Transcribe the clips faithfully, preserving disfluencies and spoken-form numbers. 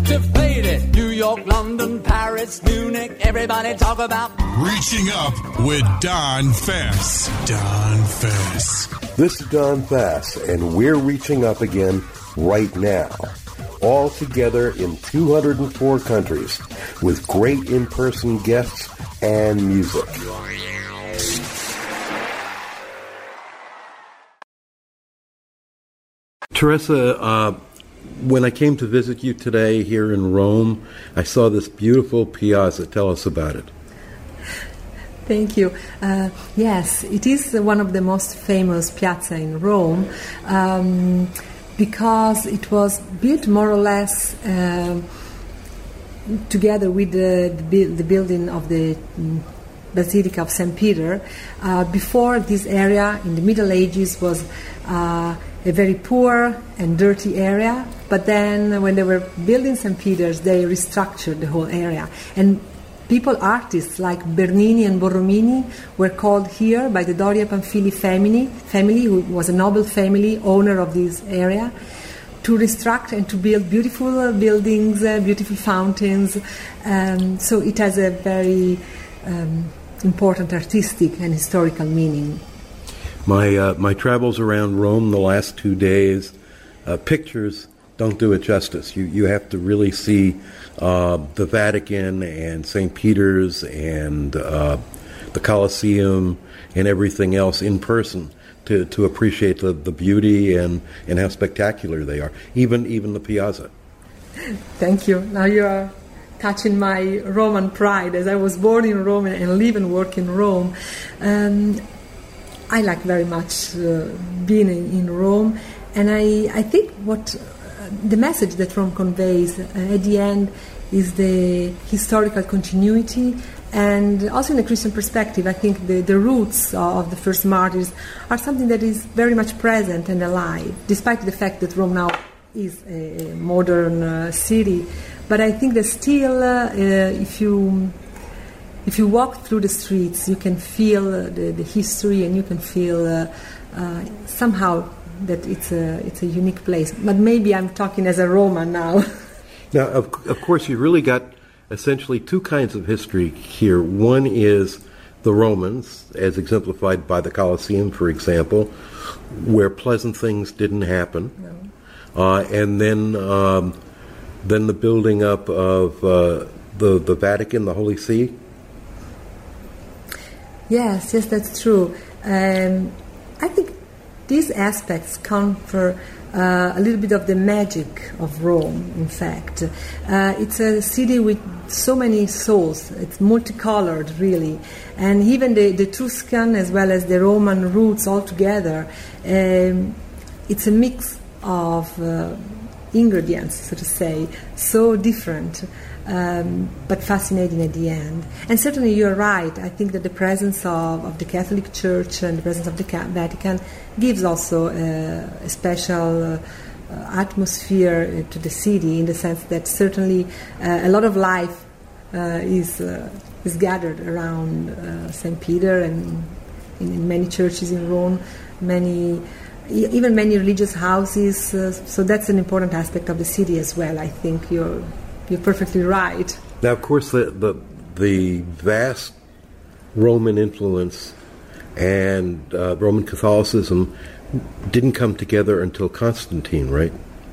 Activated. New York, London, Paris, Munich, everybody talk about Reaching Up with Don Fess. Don Fess. This is Don Fess, and we're reaching up again right now. All together in two hundred four countries with great in-person guests and music. Teresa, uh, when I came to visit you today here in Rome, I saw this beautiful piazza. Tell us about it. Thank you. Uh, yes, it is one of the most famous piazza in Rome um, because it was built more or less uh, together with the, the, the building of the um, Basilica of Saint Peter. Uh, before, this area in the Middle Ages was uh, a very poor and dirty area, but then when they were building Saint Peter's, they restructured the whole area. And people, artists like Bernini and Borromini were called here by the Doria Pamphili family, family who was a noble family, owner of this area, to restructure and to build beautiful uh, buildings, uh, beautiful fountains. Um, so it has a very um, important artistic and historical meaning. My uh, my travels around Rome the last two days, uh, pictures don't do it justice. You you have to really see uh, the Vatican and Saint Peter's and uh, the Colosseum and everything else in person to, to appreciate the, the beauty and, and how spectacular they are. Even even the piazza. Thank you. Now you are touching my Roman pride, as I was born in Rome and live and work in Rome. Um, I like very much uh, being in, in Rome, and I, I think what uh, the message that Rome conveys uh, at the end is the historical continuity, and also in a Christian perspective, I think the, the roots of the first martyrs are something that is very much present and alive, despite the fact that Rome now is a modern uh, city. But I think that still, uh, uh, if you if you walk through the streets, you can feel uh, the, the history, and you can feel uh, uh, somehow that it's a it's a unique place. But maybe I'm talking as a Roman now. Now, of, of course, you really got essentially two kinds of history here. One is the Romans, as exemplified by the Colosseum, for example, where pleasant things didn't happen, no. uh, and then um, then the building up of uh, the the Vatican, the Holy See. Yes, yes, that's true. Um, I think these aspects confer uh, a little bit of the magic of Rome, in fact. Uh, it's a city with so many souls. It's multicolored, really. And even the, the Etruscan as well as the Roman roots all together, um, it's a mix of uh, ingredients, so to say, so different. Um, but fascinating at the end. And certainly you're right. I think that the presence of, of the Catholic Church and the presence of the Vatican gives also uh, a special uh, atmosphere to the city, in the sense that certainly uh, a lot of life uh, is uh, is gathered around uh, Saint Peter, and in, in many churches in Rome, many even many religious houses. Uh, so that's an important aspect of the city as well. I think you're You're perfectly right. Now, of course, the, the the vast Roman influence and uh, Roman Catholicism didn't come together until Constantine, right?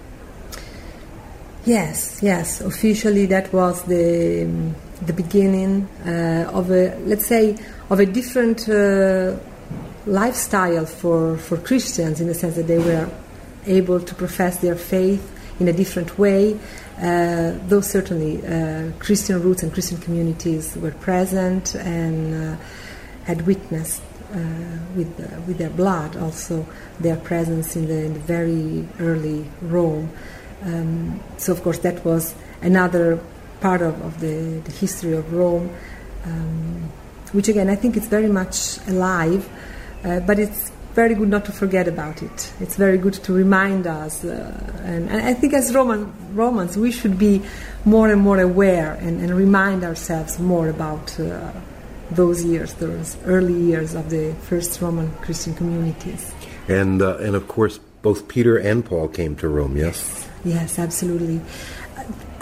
Yes, yes. Officially, that was the the beginning uh, of a, let's say, of a different uh, lifestyle for for Christians, in the sense that they were able to profess their faith in a different way. Uh, though certainly uh, Christian roots and Christian communities were present and uh, had witnessed uh, with uh, with their blood also their presence in the, in the very early Rome. Um, so of course that was another part of, of the, the history of Rome, um, which again I think it's very much alive, uh, but it's very good not to forget about it. It's very good to remind us, uh, and, and I think as Roman Romans we should be more and more aware and, and remind ourselves more about uh, those years, those early years of the first Roman Christian communities. And uh, and of course both Peter and Paul came to Rome. Yes. Yes, yes, absolutely.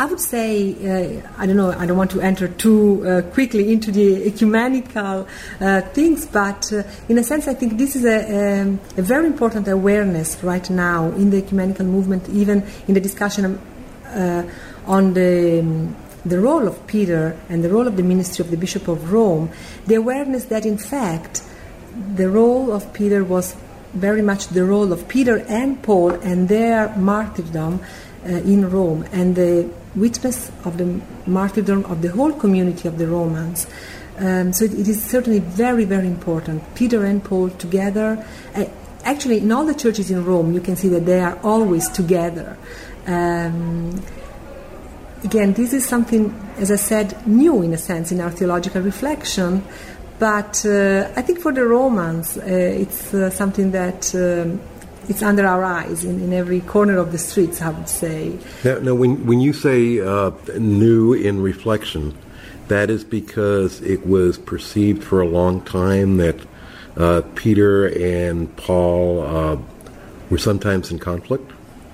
I would say, uh, I don't know, I don't want to enter too uh, quickly into the ecumenical uh, things, but uh, in a sense I think this is a, um, a very important awareness right now in the ecumenical movement, even in the discussion uh, on the, um, the role of Peter and the role of the ministry of the Bishop of Rome, the awareness that in fact the role of Peter was very much the role of Peter and Paul and their martyrdom uh, in Rome, and the witness of the martyrdom of the whole community of the Romans. Um, so it, it is certainly very, very important. Peter and Paul together. Uh, actually, in all the churches in Rome, you can see that they are always together. Um, again, this is something, as I said, new in a sense in our theological reflection. But uh, I think for the Romans, uh, it's uh, something that um, it's under our eyes in, in every corner of the streets, I would say. Now, now when, when you say uh, new in reflection, that is because it was perceived for a long time that uh, Peter and Paul uh, were sometimes in conflict?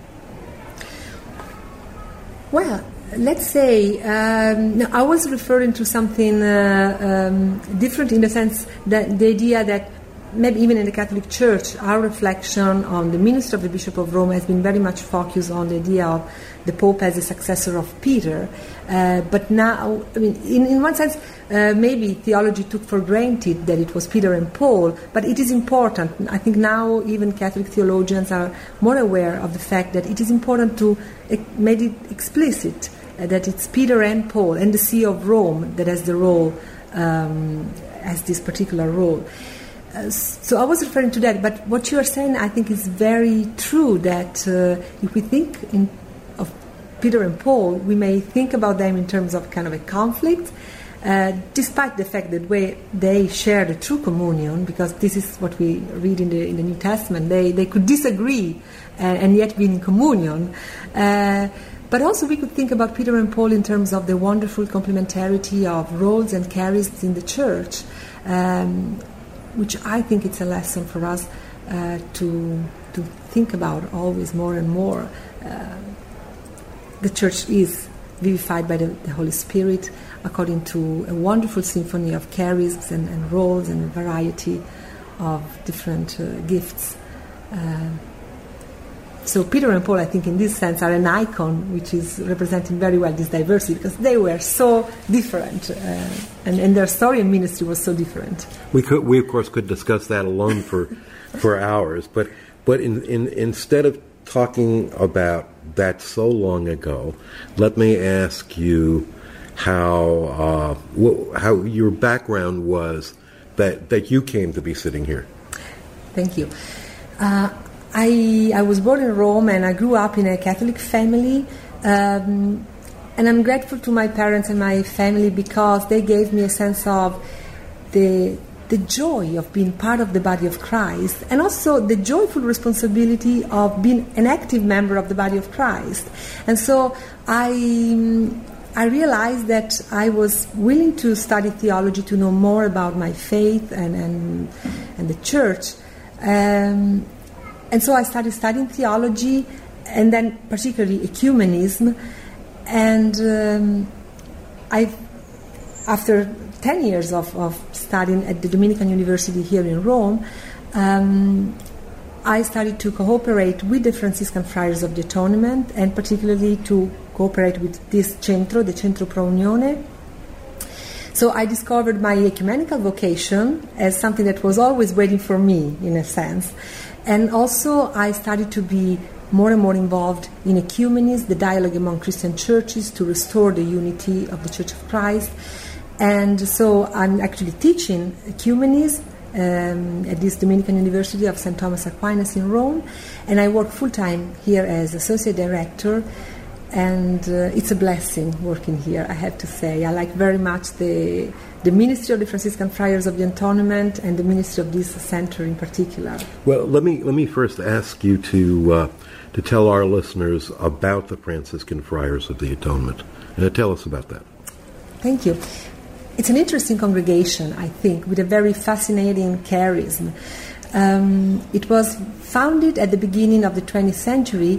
Well, let's say, um, no, I was referring to something uh, um, different in the sense that the idea that maybe even in the Catholic Church, our reflection on the ministry of the Bishop of Rome has been very much focused on the idea of the Pope as a successor of Peter. Uh, but now, I mean, in, in one sense, uh, maybe theology took for granted that it was Peter and Paul, but it is important. I think now even Catholic theologians are more aware of the fact that it is important to uh, make it explicit uh, that it's Peter and Paul and the See of Rome that has the role, um, has this particular role. Uh, so I was referring to that, but what you are saying, I think, is very true, that uh, if we think in, of Peter and Paul, we may think about them in terms of kind of a conflict, uh, despite the fact that we, they share the true communion, because this is what we read in the, in the New Testament. They, they could disagree and, and yet be in communion. Uh, but also we could think about Peter and Paul in terms of the wonderful complementarity of roles and charisms in the church, um, which I think it's a lesson for us uh, to to think about always more and more. Uh, the Church is vivified by the, the Holy Spirit according to a wonderful symphony of charisms and, and roles and a variety of different uh, gifts. Uh, so Peter and Paul, I think, in this sense, are an icon which is representing very well this diversity, because they were so different, uh, and, and their story and ministry was so different. We could, we of course, could discuss that alone for for hours, but but in, in, instead of talking about that so long ago, let me ask you how uh, wh- how your background was that that you came to be sitting here. Thank you. Uh, I, I was born in Rome and I grew up in a Catholic family, um, and I'm grateful to my parents and my family because they gave me a sense of the the joy of being part of the body of Christ, and also the joyful responsibility of being an active member of the body of Christ. And so I I realized that I was willing to study theology to know more about my faith and and, and the church. Um, And so I started studying theology, and then particularly ecumenism. And um, I, after ten years of, of studying at the Dominican University here in Rome, um, I started to cooperate with the Franciscan Friars of the Atonement, and particularly to cooperate with this centro, the Centro Pro Unione. So I discovered my ecumenical vocation as something that was always waiting for me, in a sense. And also I started to be more and more involved in ecumenism, the dialogue among Christian churches to restore the unity of the Church of Christ. And so I'm actually teaching ecumenism um, at this Dominican University of Saint Thomas Aquinas in Rome. And I work full-time here as associate director. And uh, it's a blessing working here, I have to say. I like very much the the ministry of the Franciscan Friars of the Atonement and the ministry of this center in particular. Well, let me let me first ask you to uh, to tell our listeners about the Franciscan Friars of the Atonement. Uh, tell us about that. Thank you. It's an interesting congregation, I think, with a very fascinating charism. Um, it was founded at the beginning of the twentieth century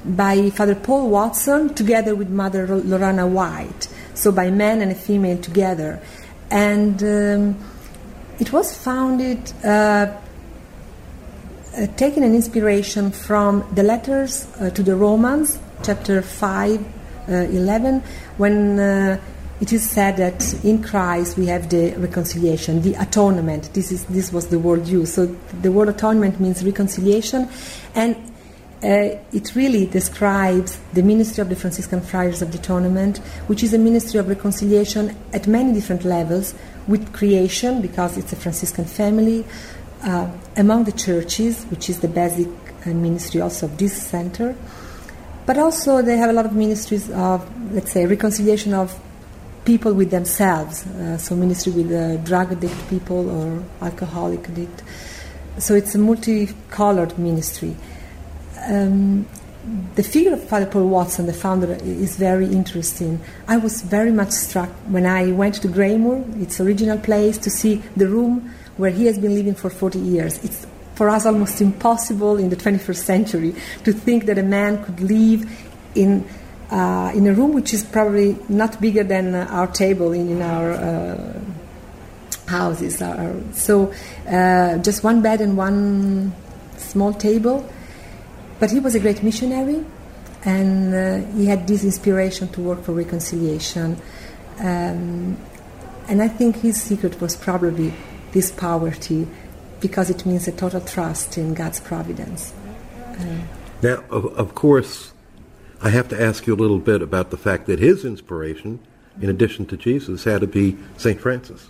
by Father Paul Watson together with Mother Lorana White, so by men and a female together. And um, it was founded uh, uh, taking an inspiration from the letters uh, to the Romans, chapter five, uh, eleven, when uh, it is said that in Christ we have the reconciliation, the atonement. This is this was the word used. So the word atonement means reconciliation, and uh, it really describes the ministry of the Franciscan Friars of the Atonement, which is a ministry of reconciliation at many different levels, with creation, because it's a Franciscan family, uh, among the churches, which is the basic uh, ministry also of this center, but also they have a lot of ministries of, let's say, reconciliation of people with themselves, uh, so ministry with uh, drug addict people or alcoholic addict. So it's a multicolored ministry. Um, the figure of Father Paul Watson, the founder, is very interesting. I was very much struck when I went to Greymoor, its original place, to see the room where he has been living for forty years. It's for us almost impossible in the twenty-first century to think that a man could live in uh, in a room which is probably not bigger than uh, our table in, in our uh, houses. Our, so uh, just one bed and one small table. But he was a great missionary, and uh, he had this inspiration to work for reconciliation. Um, and I think his secret was probably this poverty, because it means a total trust in God's providence. Uh, now, of, of course, I have to ask you a little bit about the fact that his inspiration, in addition to Jesus, had to be Saint Francis.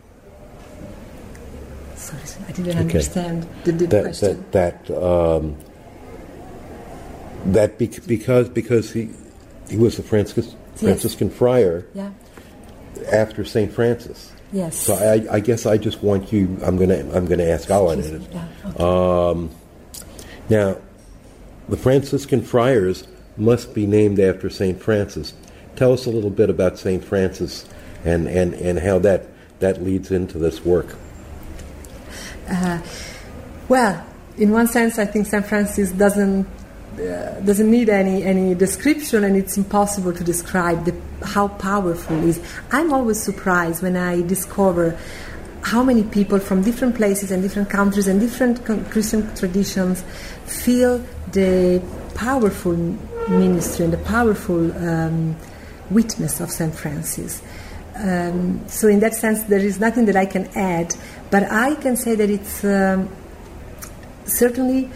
Sorry, I didn't Okay. understand the, the That, question. that, that, um, that bec- because because he he was a Francis, Franciscan friar Yeah. after Saint Francis. Yes. So I, I guess I just want you. I'm gonna I'm gonna ask Alan Excuse it. me. Yeah, okay. Um, now, the Franciscan friars must be named after Saint Francis. Tell us a little bit about Saint Francis and, and, and how that, that leads into this work. Uh, well, in one sense, I think Saint Francis doesn't uh, doesn't need any any description, and it's impossible to describe the, how powerful he is. I'm always surprised when I discover how many people from different places and different countries and different con- Christian traditions feel the powerful ministry and the powerful um, witness of Saint Francis. Um, so in that sense, there is nothing that I can add, but I can say that it's um, certainly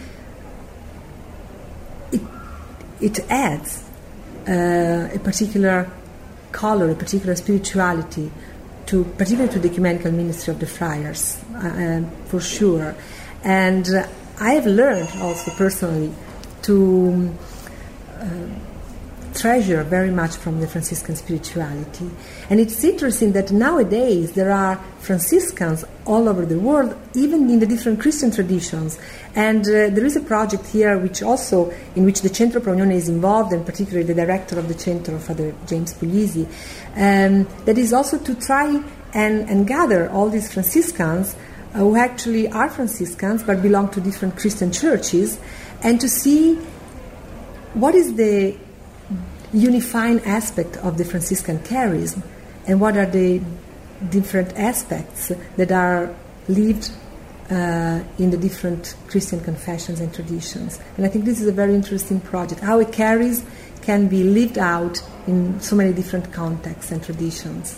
it, it adds uh, a particular color, a particular spirituality, to particularly to the ecumenical ministry of the friars, uh, for sure. And uh, I have learned also personally to uh, treasure very much from the Franciscan spirituality. And it's interesting that nowadays there are Franciscans all over the world, even in the different Christian traditions. And uh, there is a project here which also, in which the Centro Pro Unione is involved, and particularly the director of the Centro, Father James Puglisi, um, that is also to try and, and gather all these Franciscans uh, who actually are Franciscans but belong to different Christian churches, and to see what is the unifying aspect of the Franciscan charism, and what are the different aspects that are lived uh, in the different Christian confessions and traditions. And I think this is a very interesting project, how a charism can be lived out in so many different contexts and traditions.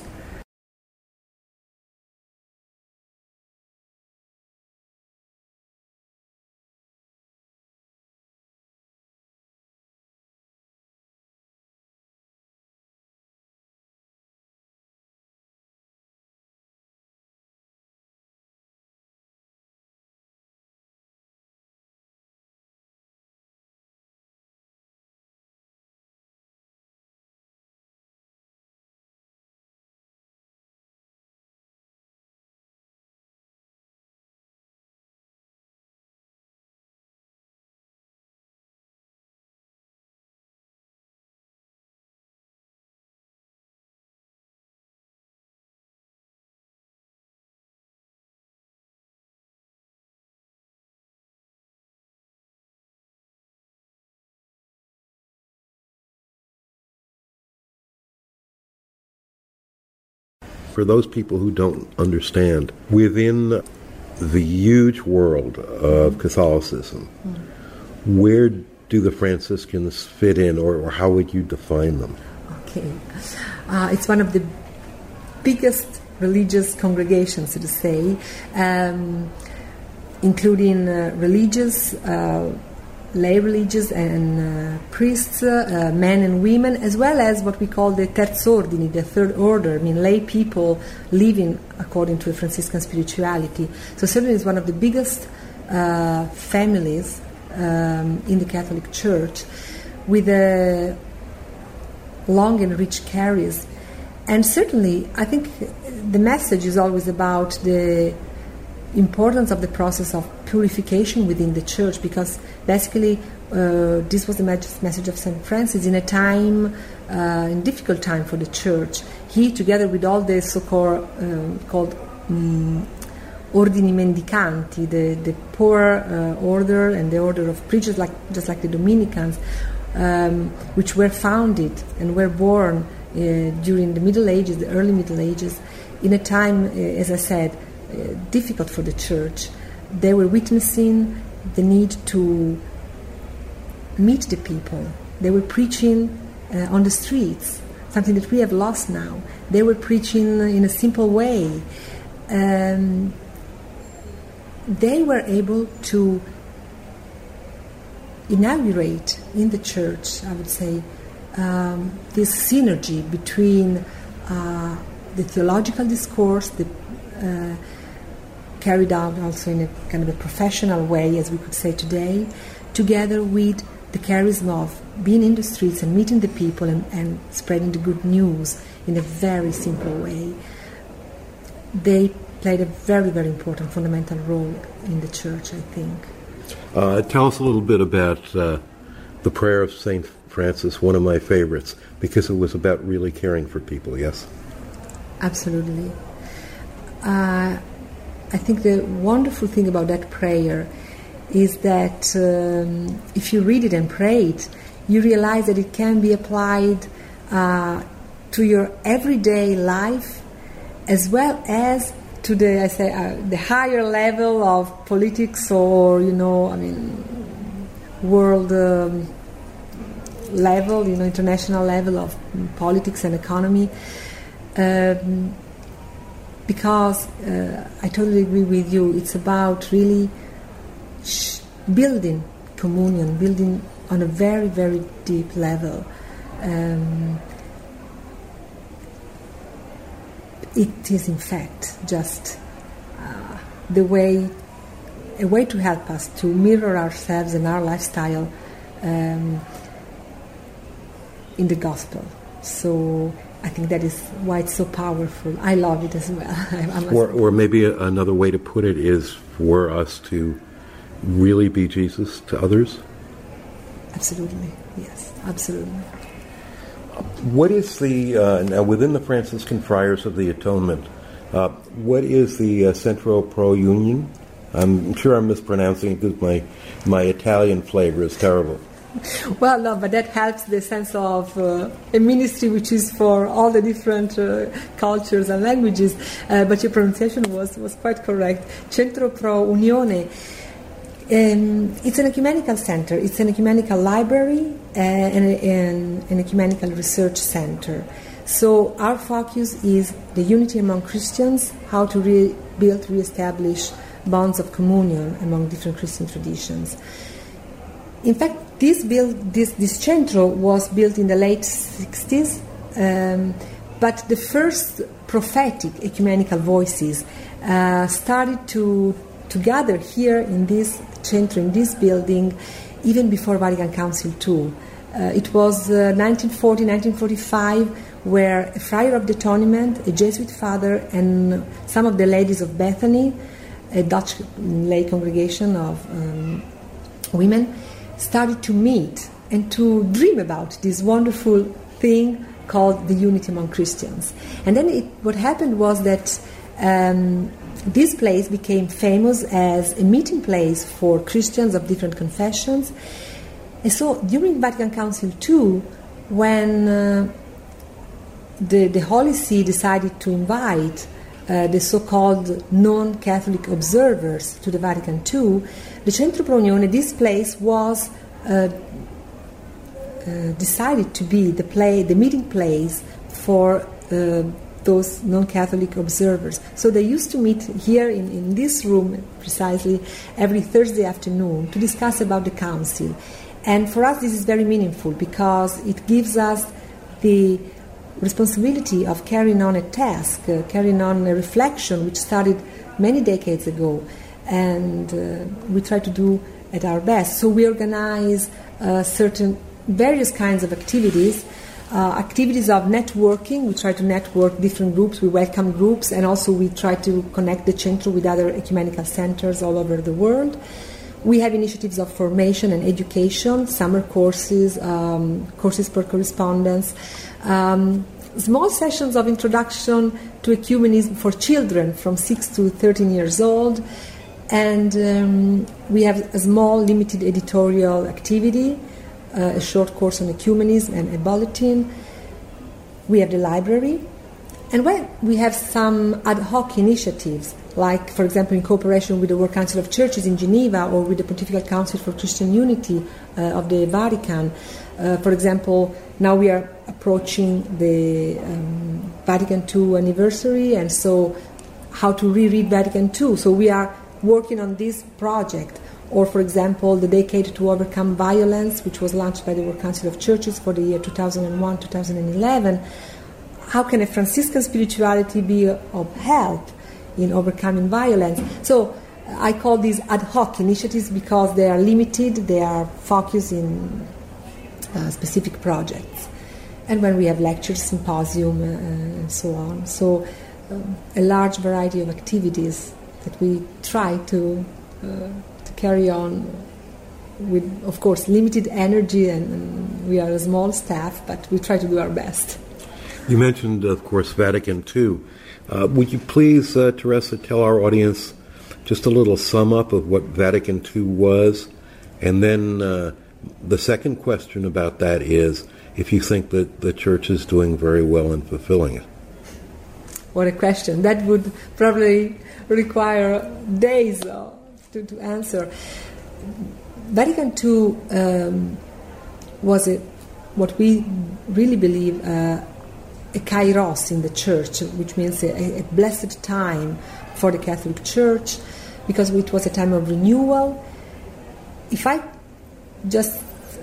for those people who don't understand, within the huge world of Catholicism, mm. where do the Franciscans fit in, or, or how would you define them? Okay. Uh, it's one of the biggest religious congregations, so to say, um, including uh, religious, uh, lay religious and uh, priests, uh, men and women, as well as what we call the terzordini, the third order, I mean lay people living according to the Franciscan spirituality. So certainly it's one of the biggest uh, families um, in the Catholic Church, with a long and rich charism. And certainly I think the message is always about the importance of the process of purification within the church, because basically uh, this was the message of Saint Francis in a time, uh, in difficult time for the church. He, together with all the so-called um, called um, ordini mendicanti, the, the poor uh, order and the order of preachers, like just like the Dominicans, um, which were founded and were born uh, during the Middle Ages, the early Middle Ages, in a time, uh, as I said, Uh, difficult for the church. They were witnessing the need to meet the people. They were preaching uh, on the streets, something that we have lost now. They were preaching in a simple way. Um, they were able to inaugurate in the church, I would say, um, this synergy between uh, the theological discourse, the uh, carried out also in a kind of a professional way, as we could say today, together with the charisma of being in the streets and meeting the people and, and spreading the good news in a very simple way. They played a very, very important fundamental role in the church, I think. Uh, tell us a little bit about uh, the prayer of Saint Francis, one of my favorites, because it was about really caring for people, yes? Absolutely. Uh, I think the wonderful thing about that prayer is that um, if you read it and pray it, you realize that it can be applied uh, to your everyday life, as well as to the I say uh, the higher level of politics, or you know, I mean, world um, level, you know, international level of politics and economy. Um, Because uh, I totally agree with you. It's about really sh- building communion, building on a very, very deep level. Um, it is, in fact, just uh, the way, a way to help us to mirror ourselves and our lifestyle um, in the gospel. So I think that is why it's so powerful. I love it as well. Or, or maybe a, another way to put it is for us to really be Jesus to others? Absolutely, yes, absolutely. What is the, uh, now within the Franciscan Friars of the Atonement, uh, what is the uh, Centro Pro Union? I'm sure I'm mispronouncing it because my, my Italian flavor is terrible. Well, no, but that helps the sense of uh, a ministry which is for all the different uh, cultures and languages. Uh, but your pronunciation was, was quite correct. Centro Pro Unione. Um, it's an ecumenical center. It's an ecumenical library uh, and, a, and an ecumenical research center. So our focus is the unity among Christians, how to rebuild, reestablish bonds of communion among different Christian traditions. In fact, This build, this, this centro was built in the late sixties, um, but the first prophetic ecumenical voices uh, started to, to gather here in this centro, in this building, even before Vatican Council two. Uh, it was uh, nineteen forty, nineteen forty-five, where a friar of the Atonement, a Jesuit father, and some of the ladies of Bethany, a Dutch lay congregation of um, women, started to meet and to dream about this wonderful thing called the unity among Christians. And then it, what happened was that um, this place became famous as a meeting place for Christians of different confessions. And so during Vatican Council two, when uh, the, the Holy See decided to invite uh, the so-called non-Catholic observers to the Vatican two, the Centro Pro Unione, this place was uh, uh, decided to be the play, the meeting place for uh, those non-Catholic observers. So they used to meet here in, in this room precisely every Thursday afternoon to discuss about the council. And for us this is very meaningful because it gives us the responsibility of carrying on a task, uh, carrying on a reflection which started many decades ago, and uh, we try to do at our best. So we organize uh, certain various kinds of activities, uh, activities of networking. We try to network different groups, we welcome groups, and also we try to connect the Centro with other ecumenical centers all over the world. We have initiatives of formation and education, summer courses, um, courses per correspondence, um, small sessions of introduction to ecumenism for children from six to thirteen years old, and um, we have a small limited editorial activity, uh, a short course on ecumenism and a bulletin. We have the library, and when we have some ad hoc initiatives, like, for example, in cooperation with the World Council of Churches in Geneva or with the Pontifical Council for Christian Unity uh, of the Vatican. Uh, for example, now we are approaching the um, Vatican two anniversary, and so how to reread Vatican two. So we are working on this project. Or, for example, the Decade to Overcome Violence, which was launched by the World Council of Churches for the year two thousand one to two thousand eleven. How can a Franciscan spirituality be of help in overcoming violence? So I call these ad hoc initiatives because they are limited, they are focused in uh, specific projects. And when we have lectures, symposium, uh, and so on. So um, a large variety of activities that we try to, uh, to carry on with, of course, limited energy, and, and we are a small staff, but we try to do our best. You mentioned, of course, Vatican two. Uh, would you please, uh, Teresa, tell our audience just a little sum up of what Vatican two was? And then uh, the second question about that is if you think that the Church is doing very well in fulfilling it. What a question. That would probably require days uh, to, to answer. Vatican two um, was a, what we really believe uh, a kairos in the Church, which means a, a blessed time for the Catholic Church, because it was a time of renewal. If I just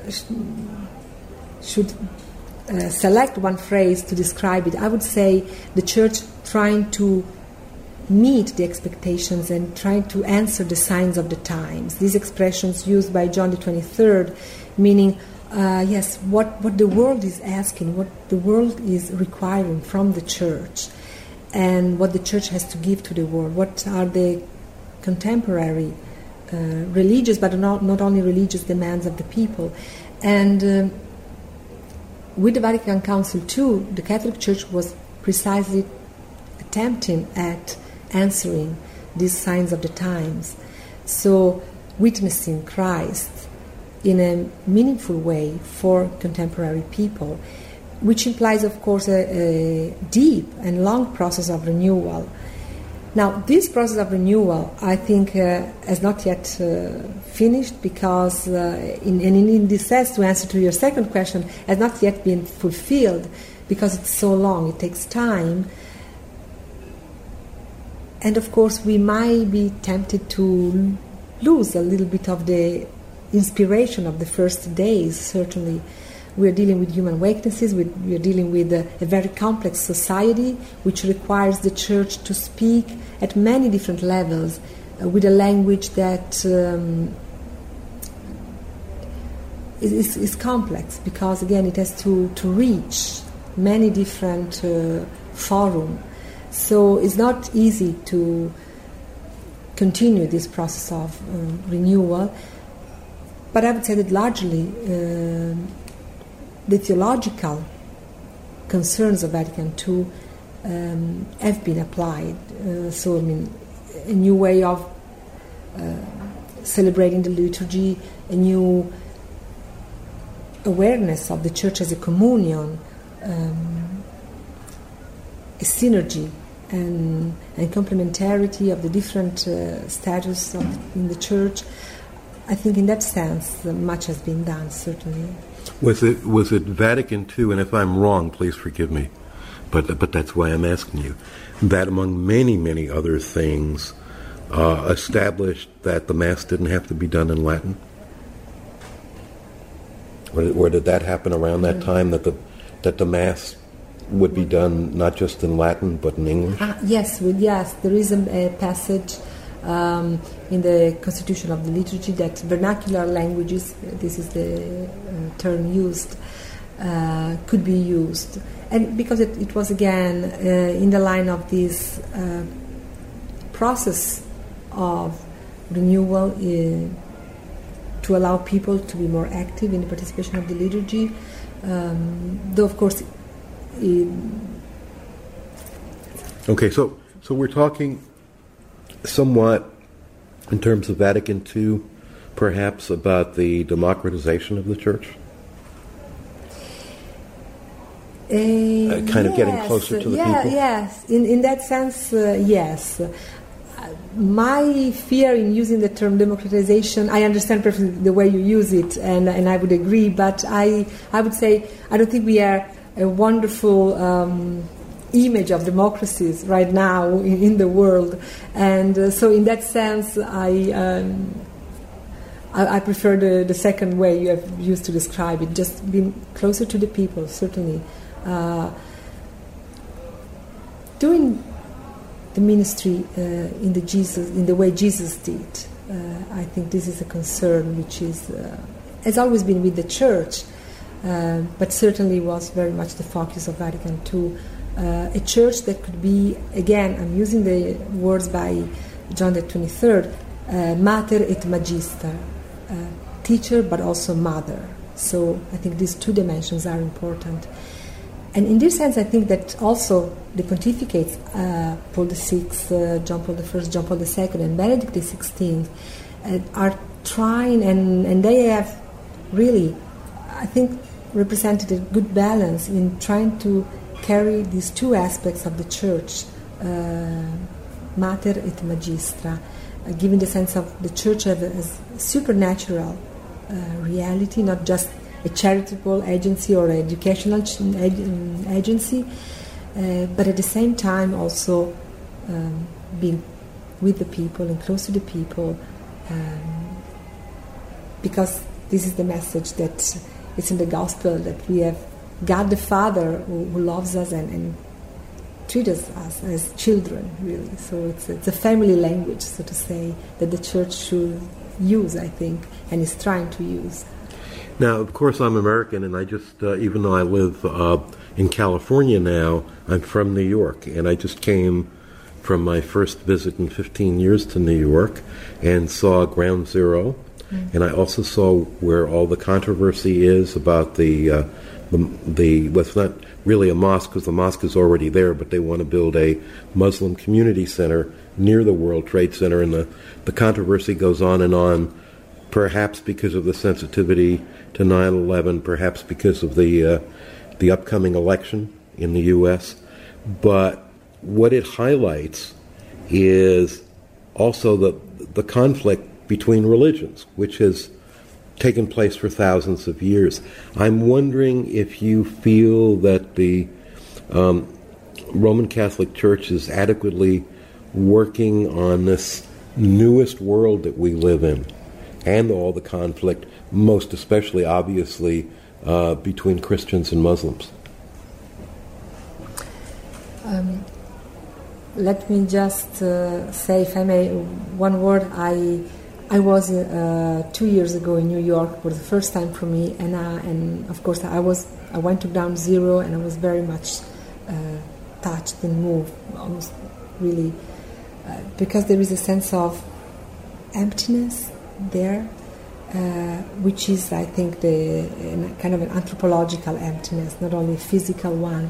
should uh, select one phrase to describe it, I would say the Church trying to meet the expectations and trying to answer the signs of the times. These expressions used by John the twenty-third, meaning Uh, yes, what, what the world is asking, what the world is requiring from the Church, and what the Church has to give to the world. What are the contemporary uh, religious, but not, not only religious demands of the people. And um, with the Vatican Council two, the Catholic Church was precisely attempting at answering these signs of the times. So witnessing Christ in a meaningful way for contemporary people, which implies, of course, a, a deep and long process of renewal. Now, this process of renewal, I think, uh, has not yet uh, finished because, uh, in, and in this sense, to answer to your second question, has not yet been fulfilled because it's so long, it takes time. And, of course, we might be tempted to lose a little bit of the inspiration of the first days. Certainly we are dealing with human weaknesses, we, we are dealing with a, a very complex society which requires the Church to speak at many different levels uh, with a language that um, is, is complex because, again, it has to, to reach many different uh, forums. So it's not easy to continue this process of uh, renewal. But I would say that largely uh, the theological concerns of Vatican two um, have been applied. Uh, so, I mean, a new way of uh, celebrating the liturgy, a new awareness of the Church as a communion, um, a synergy and, and complementarity of the different uh, status of, in the church. I think in that sense, uh, much has been done, certainly. Was it was it Vatican Two, and if I'm wrong, please forgive me, but but that's why I'm asking you, that among many, many other things, uh, established that the Mass didn't have to be done in Latin? Or, or did that happen around that time, that the that the Mass would be done not just in Latin but in English? Ah, yes, well, yes. There is a, a passage um, in the Constitution of the Liturgy that vernacular languages, this is the uh, term used, uh, could be used. And because it, it was again uh, in the line of this uh, process of renewal uh, to allow people to be more active in the participation of the liturgy, um, though of course. It, okay, so so we're talking somewhat in terms of Vatican Two, perhaps about the democratization of the Church. Uh, uh, kind of yes, getting closer to the yeah, people. Yes, in in that sense, uh, yes. My fear in using the term democratization, I understand perfectly the way you use it, and and I would agree. But I I would say I don't think we are a wonderful um, image of democracies right now in, in the world, and uh, so in that sense, I, um, I I prefer the the second way you have used to describe it, just being closer to the people, certainly. Uh, doing the ministry uh, in the Jesus in the way Jesus did. Uh, I think this is a concern which is uh, has always been with the Church, uh, but certainly was very much the focus of Vatican Two. Uh, a church that could be, again, I'm using the words by John the twenty-third, uh, mater et magister, uh, teacher but also mother. So I think these two dimensions are important. And in this sense, I think that also the pontificates, uh, Paul the Sixth, uh, John Paul the First, John Paul the Second, and Benedict the Sixteenth, uh, are trying, and, and they have really, I think, represented a good balance in trying to carry these two aspects of the Church, uh, mater et magistra, uh, giving the sense of the Church as a supernatural uh, reality, not just a charitable agency or an educational ch- agency, uh, but at the same time also um, being with the people and close to the people, um, because this is the message that it's in the Gospel, that we have God the Father who, who loves us and, and treats us as children, really. So it's, it's a family language, so to say, that the Church should use, I think, and is trying to use. Now, of course, I'm American, and I just, uh, even though I live uh, in California now, I'm from New York, and I just came from my first visit in fifteen years to New York and saw Ground Zero, mm-hmm. and I also saw where all the controversy is about the, uh, the, the well, it's not really a mosque because the mosque is already there, but they want to build a Muslim community center near the World Trade Center, and the, the controversy goes on and on, perhaps because of the sensitivity to nine eleven, perhaps because of the uh, the upcoming election in the U S But what it highlights is also the the conflict between religions, which has taken place for thousands of years. I'm wondering if you feel that the um, Roman Catholic Church is adequately working on this newest world that we live in, and all the conflict, most especially, obviously, uh, between Christians and Muslims. Um, let me just uh, say, if I may, one word. I I was uh, two years ago in New York for the first time for me, and uh, and of course I was I went to Ground Zero, and I was very much uh, touched and moved, almost really, uh, because there is a sense of emptiness there, uh, which is, I think, the uh, kind of an anthropological emptiness, not only a physical one.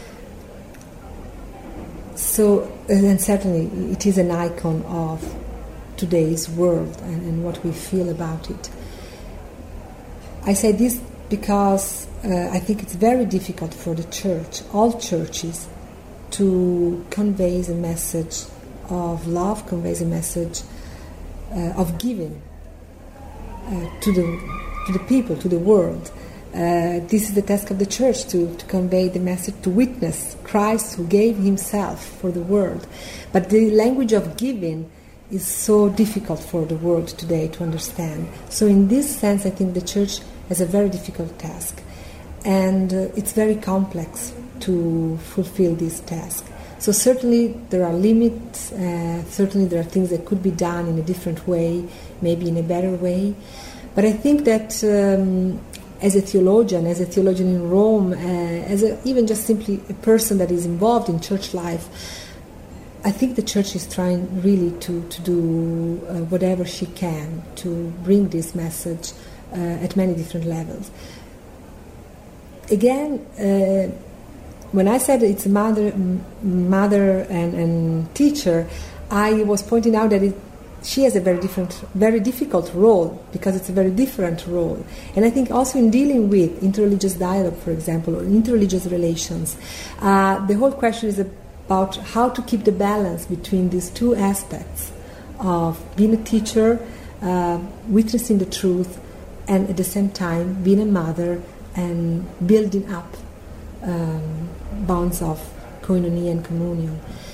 So, and certainly it is an icon of today's world and, and what we feel about it. I say this because uh, I think it's very difficult for the church, all churches, to convey a message of love, conveys a message uh, of giving uh, to the to the people, to the world. Uh, this is the task of the church, to, to convey the message, to witness Christ who gave himself for the world. But the language of giving is so difficult for the world today to understand. So in this sense, I think the church has a very difficult task. And uh, it's very complex to fulfill this task. So certainly there are limits, uh, certainly there are things that could be done in a different way, maybe in a better way. But I think that um, as a theologian, as a theologian in Rome, uh, as a, even just simply a person that is involved in church life, I think the church is trying really to, to do uh, whatever she can to bring this message uh, at many different levels. Again, uh, when I said it's mother, m- mother and, and teacher, I was pointing out that it, she has a very different, very difficult role, because it's a very different role. And I think also in dealing with interreligious dialogue, for example, or interreligious relations, uh, the whole question is about how to keep the balance between these two aspects of being a teacher, uh, witnessing the truth, and at the same time being a mother and building up um, bonds of koinonia and communion.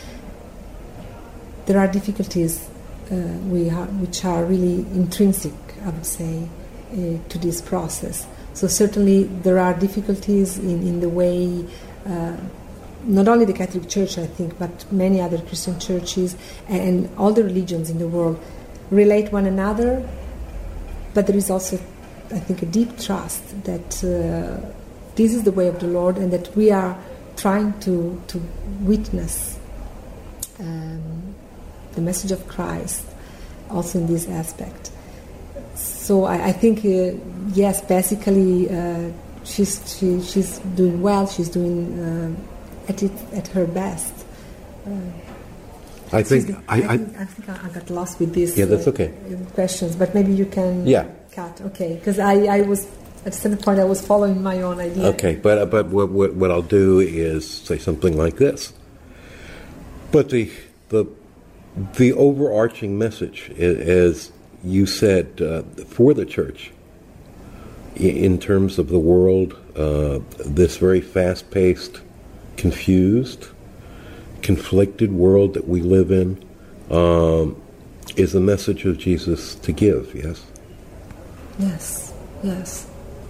There are difficulties uh, we are, which are really intrinsic, I would say, uh, to this process. So certainly there are difficulties in, in the way uh, not only the Catholic Church, I think, but many other Christian churches and all the religions in the world relate one another, but there is also, I think, a deep trust that uh, this is the way of the Lord, and that we are trying to, to witness um, the message of Christ also in this aspect. So I, I think, uh, yes, basically uh, she's she, she's doing well. She's doing uh, at it at her best. Uh, I think me, I, I, I, think, I think I got lost with these yeah, that's uh, okay. questions, but maybe you can yeah. cut. Okay, because I, I was at a certain point I was following my own idea. Okay, but but what, what what I'll do is say something like this. But the the the overarching message, as you said, uh, for the church, in terms of the world, uh, this very fast-paced, confused, conflicted world that we live in, um, is the message of Jesus to give. Yes. Yes. Yes.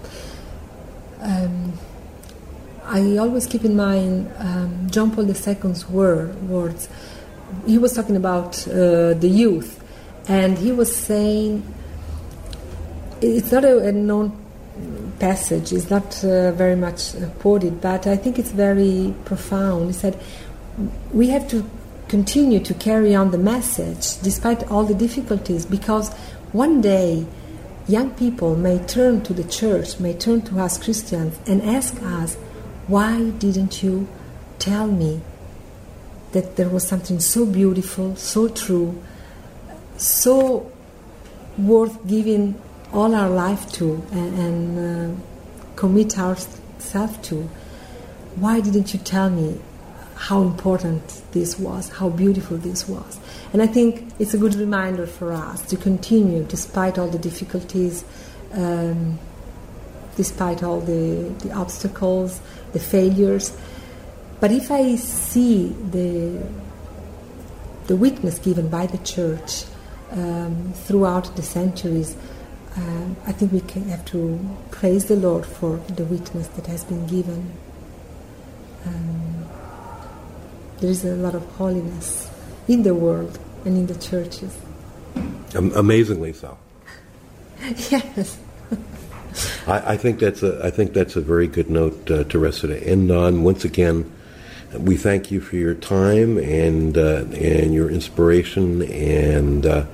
Um, I always keep in mind um, John Paul the Second's word, words. He was talking about uh, the youth, and he was saying, it's not a, a known passage, it's not uh, very much uh, quoted, but I think it's very profound. He said, we have to continue to carry on the message despite all the difficulties, because one day young people may turn to the church, may turn to us Christians and ask us, why didn't you tell me that there was something so beautiful, so true, so worth giving all our life to and, and uh, commit ourselves to? Why didn't you tell me how important this was, how beautiful this was? And I think it's a good reminder for us to continue, despite all the difficulties, um, despite all the, the obstacles, the failures. But if I see the the witness given by the church um, throughout the centuries, um, I think we can have to praise the Lord for the witness that has been given. Um, there is a lot of holiness in the world and in the churches. Um, amazingly so. Yes. I, I think that's a I think that's a very good note uh, to rest it. And on once again, we thank you for your time and uh, and your inspiration and uh,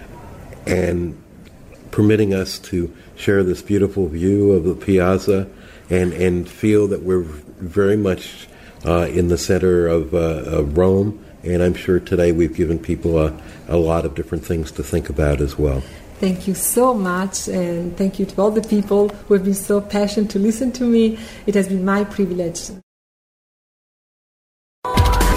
and permitting us to share this beautiful view of the Piazza and and feel that we're very much uh, in the center of, uh, of Rome. And I'm sure today we've given people a, a lot of different things to think about as well. Thank you so much, and thank you to all the people who have been so passionate to listen to me. It has been my privilege.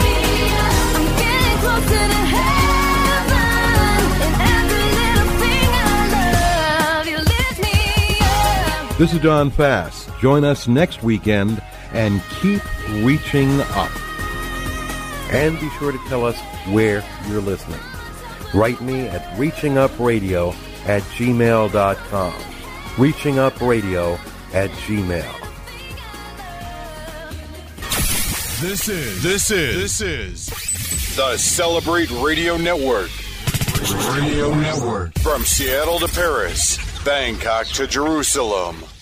closer to heaven. In every little thing I love, you lift me up. This is Don Fass. Join us next weekend and keep reaching up. And be sure to tell us where you're listening. Write me at reachingupradio at gmail dot com. reachingupradio at gmail. This is, this is, this is the Celebrate Radio Network. Radio Network. From Seattle to Paris, Bangkok to Jerusalem.